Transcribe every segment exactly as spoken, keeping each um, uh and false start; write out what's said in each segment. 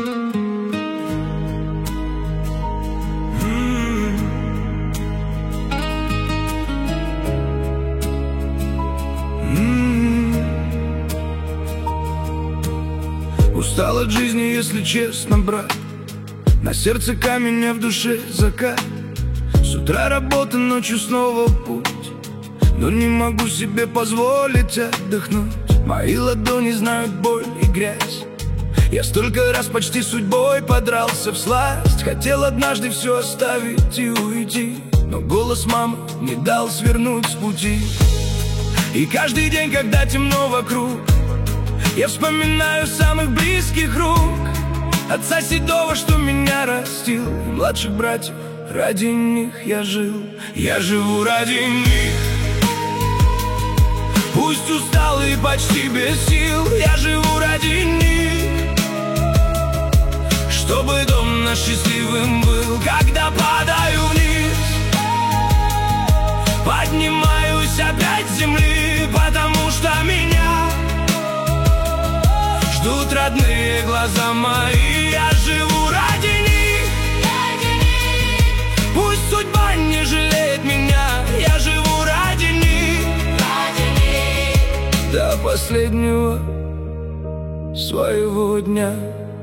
Устал от жизни, если честно, брат. На сердце камень, а в душе закат. С утра работа, ночью снова путь, но не могу себе позволить отдохнуть. Мои ладони знают боль и грязь. Я столько раз почти судьбой подрался всласть. Хотел однажды все оставить и уйти, но голос мамы не дал свернуть с пути. И каждый день, когда темно вокруг, я вспоминаю самых близких рук. Отца седого, что меня растил, и младших братьев, ради них я жил. Я живу ради них. Пусть устал и почти без сил, я живу ради них. Чтобы дом наш счастливым был, когда падаю вниз. Поднимаюсь опять с земли, потому что меня ждут родные глаза мои. Я живу ради них. Пусть судьба не жалеет меня, я живу ради них. До последнего своего дня.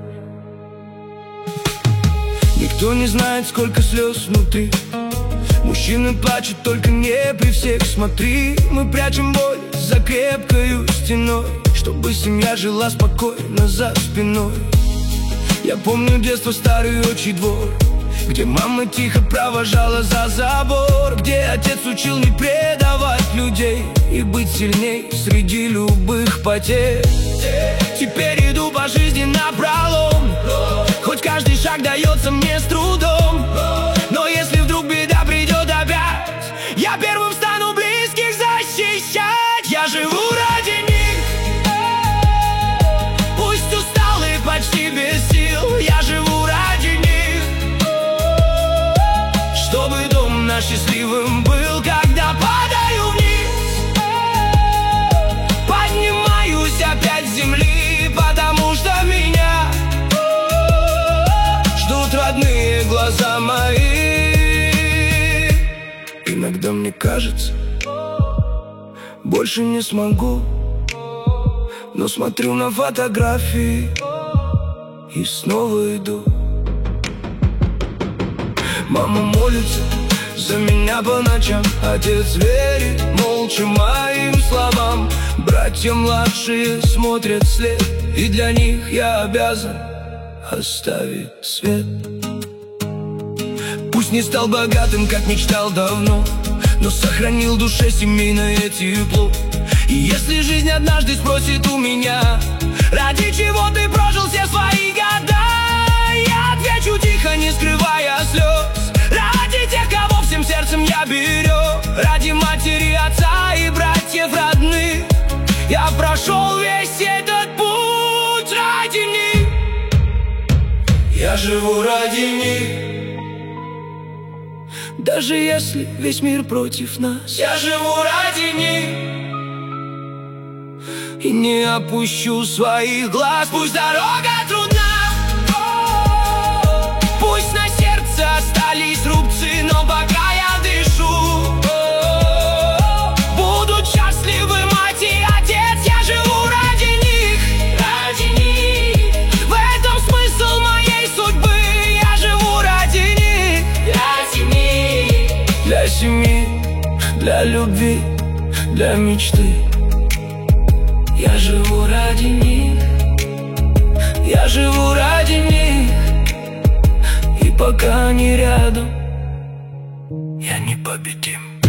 Никто не знает, сколько слез внутри. Мужчины плачут, только не при всех. Смотри, мы прячем боль за крепкою стеной, чтобы семья жила спокойно за спиной. Я помню детство, старый отчий двор, где мама тихо провожала за забор, где отец учил не предавать людей и быть сильней среди любых потерь. Теперь иду по жизни напролом, хоть каждый шаг дается мне с трудом. Но если вдруг беда придет опять, я первым стану близких защищать. Я живу ради них. Пусть устал и почти без сил, я живу ради них. Чтобы дом наш счастливым был, когда падаю вниз. Поднимаюсь опять с земли, потому что меня ждут родные глаза мои. Иногда мне кажется, больше не смогу, но смотрю на фотографии и снова иду. Мама молится за меня по ночам, отец верит молча моим словам. Братья младшие смотрят вслед, и для них я обязан оставить свет. Пусть не стал богатым, как мечтал давно, но сохранил в душе семейное тепло. И если жизнь однажды спросит у меня, ради чего ты прожил все свои года, я отвечу тихо, не скрывая слез: ради тех, кого всем сердцем я берег. Ради матери, отца и братьев родных я прошел весь этот путь. Ради них я живу, ради них. Даже если весь мир против нас, я живу ради них. И не опущу своих глаз. Пусть дорога трудна, пусть на сердце остались рубцы, но пока я дышу, будут счастливы мать и отец. Я живу ради них, ради них. В этом смысл моей судьбы. Я живу ради них, ради них. Для семьи, для любви, для мечты. Я живу ради них, я живу ради них. И пока они рядом, я непобедим.